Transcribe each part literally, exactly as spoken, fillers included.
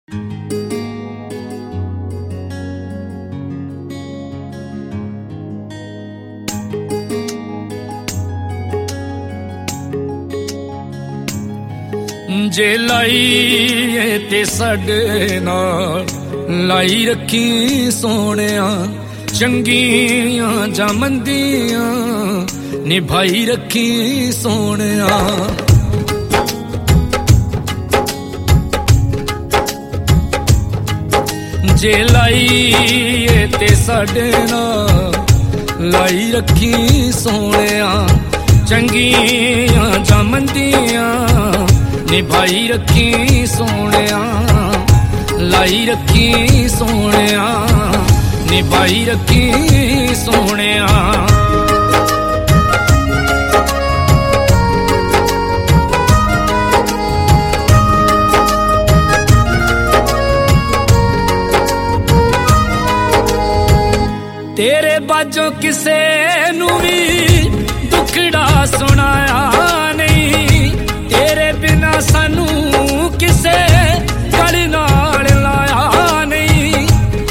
जे लाई ते साडे नाल लाई रखी सोहणिया चंगियां जां मंदियां निभाई रखी सोहणिया जे लाई ते साडे नाल लाई रखी सोहणिया चंगियां जां मंदियां निभाई रखी सोहणिया लाई रखी सोहणिया निभाई रखी सोहणिया तेरे बाजों किसे नू भी दुखड़ा सुनाया नहीं तेरे बिना सानू किसे गल नाल लाया नहीं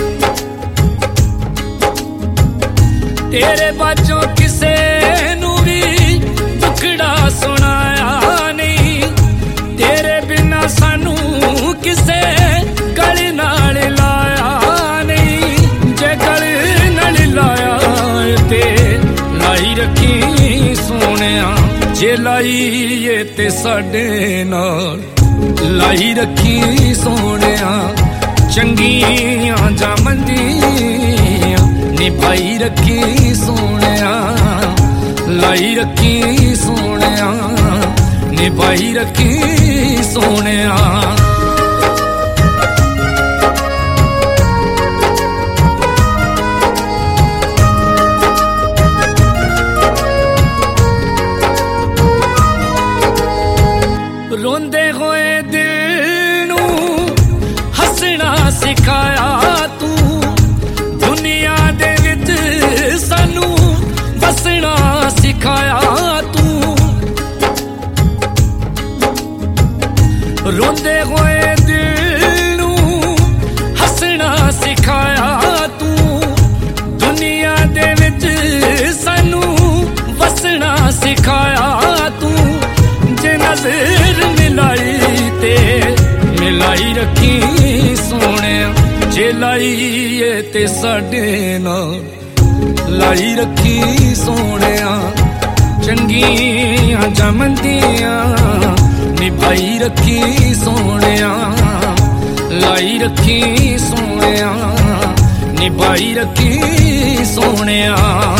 तेरे बाजों किसे नू भी दुखड़ा सुनाया नहीं तेरे बिना सानू किसे गल नाल लाया नहीं जे गल नाल लाया ते लाई रखी सोहणिया जे लाई ते साडे नाल लाई रखी सोहणिया चंगियां जां मंदियां निभाई रखी सोहणिया लाई रखी सोहणिया निभाई रखी सोहणिया रोंदे होए दिल नू हसना सिखाया तू दुनिया दे विच सानू बसना सिखाया तू रोंदे होए दिल नू हसना सिखाया तू दुनिया दे विच सानू बसना सिखाया तू जे नज़र मिलाई ते मिलाई रखी सोहणिया जे लाई ते साडे नाल लाई रखी सोहणिया चंगियां जां मंदियां निभाई रखी सोहणिया लाई रखी सोहणिया निभाई रखी सोहणिया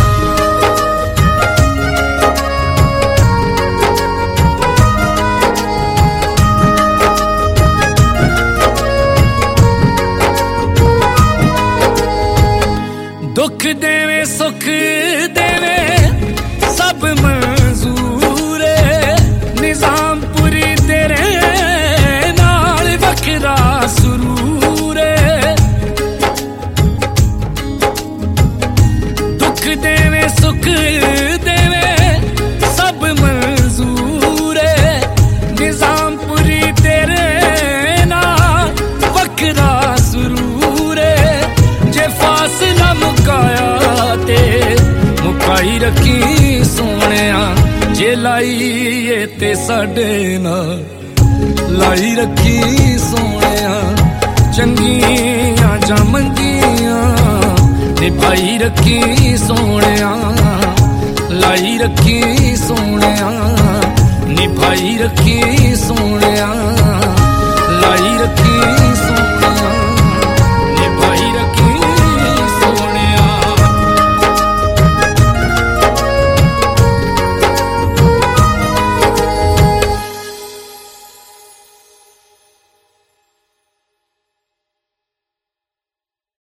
दुख देवे सुख देवे सब मंजूर निजाम पूरी तेरे नाल बखरा सुरूर दुख देवे सुख देवे सब मंजूर निजाम पूरी तेरे नाल बखरा सुरूर जे फासला मुकाया ते मुकाई रखी सोहणिया जे लाई ते साडे नाल लाई रखी सोहणिया चंगियां जां मंदियां निभाई रखी सोहणिया लाई रखी सोहणिया निभाई रखी सोहणिया लाई